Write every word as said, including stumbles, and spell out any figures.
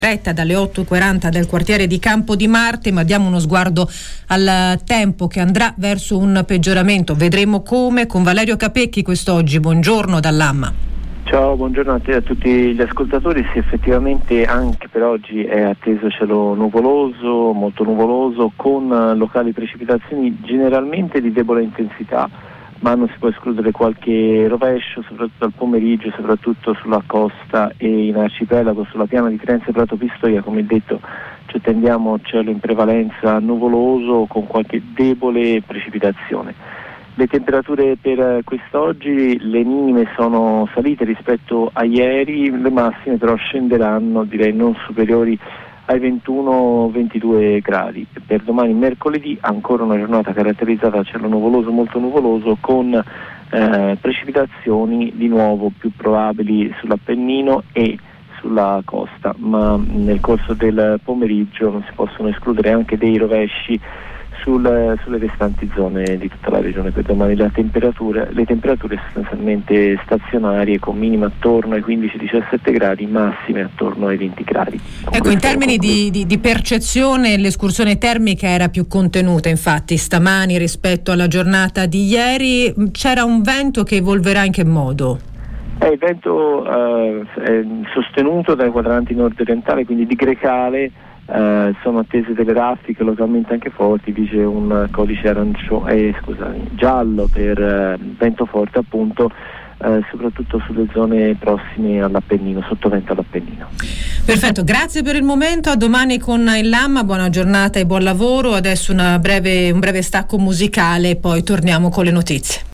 Retta dalle otto e quaranta del quartiere di Campo di Marte, ma diamo uno sguardo al tempo che andrà verso un peggioramento. Vedremo come con Valerio Capecchi quest'oggi. Buongiorno dall'Amma. Ciao, buongiorno a te e a tutti gli ascoltatori. Sì, effettivamente anche per oggi è atteso cielo nuvoloso, molto nuvoloso, con locali precipitazioni generalmente di debole intensità, ma non si può escludere qualche rovescio, soprattutto al pomeriggio, soprattutto sulla costa e in arcipelago, sulla piana di Firenze e Prato Pistoia. Come detto, ci attendiamo cielo in prevalenza nuvoloso con qualche debole precipitazione. Le temperature per quest'oggi, le minime sono salite rispetto a ieri, le massime però scenderanno, direi non superiori ai ventuno ventidue gradi. Per domani mercoledì ancora una giornata caratterizzata da cielo nuvoloso, molto nuvoloso, con eh, precipitazioni di nuovo più probabili sull'Appennino e sulla costa, ma nel corso del pomeriggio non si possono escludere anche dei rovesci sul, sulle restanti zone di tutta la regione. Per domani la temperatura, le temperature sostanzialmente stazionarie, con minima attorno ai quindici diciassette gradi, massime attorno ai venti gradi. Con ecco, in termini di, di, di percezione l'escursione termica era più contenuta, infatti stamani rispetto alla giornata di ieri. C'era un vento che evolverà in che modo? Eh, il vento eh, è sostenuto dai quadranti nord-orientali, quindi di Grecale. Uh, sono attese delle raffiche localmente anche forti, dice un codice arancio, eh, scusami, giallo per uh, vento forte appunto, uh, soprattutto sulle zone prossime all'Appennino, sottovento all'Appennino. Perfetto, grazie per il momento, a domani con il Lamma, buona giornata e buon lavoro. Adesso una breve, un breve stacco musicale e poi torniamo con le notizie.